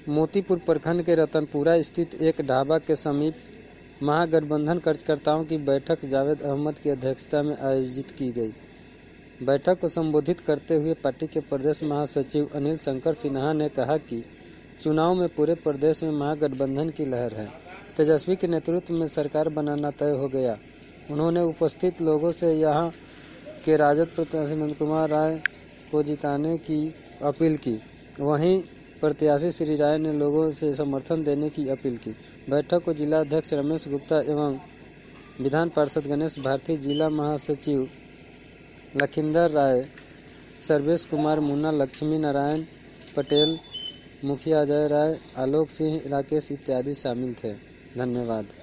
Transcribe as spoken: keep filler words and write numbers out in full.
मोतीपुर प्रखंड के रतनपुरा स्थित एक ढाबा के समीप महागठबंधन कार्यकर्ताओं की बैठक जावेद अहमद की अध्यक्षता में आयोजित की गई। बैठक को संबोधित करते हुए पार्टी के प्रदेश महासचिव अनिल शंकर सिन्हा ने कहा कि चुनाव में पूरे प्रदेश में महागठबंधन की लहर है। तेजस्वी के नेतृत्व में सरकार बनाना तय हो गया। उन्होंने उपस्थित लोगों से यहां के राजद प्रत्याशी नंद कुमार राय को जिताने की अपील की। वहीं प्रत्याशी श्री राय ने लोगों से समर्थन देने की अपील की। बैठक को जिला अध्यक्ष रमेश गुप्ता एवं विधान पार्षद गणेश भारती, जिला महासचिव लखिंदर राय, सर्वेश कुमार, मुन्ना, लक्ष्मी नारायण पटेल, मुखिया अजय राय, आलोक सिंह, राकेश इत्यादि शामिल थे। धन्यवाद।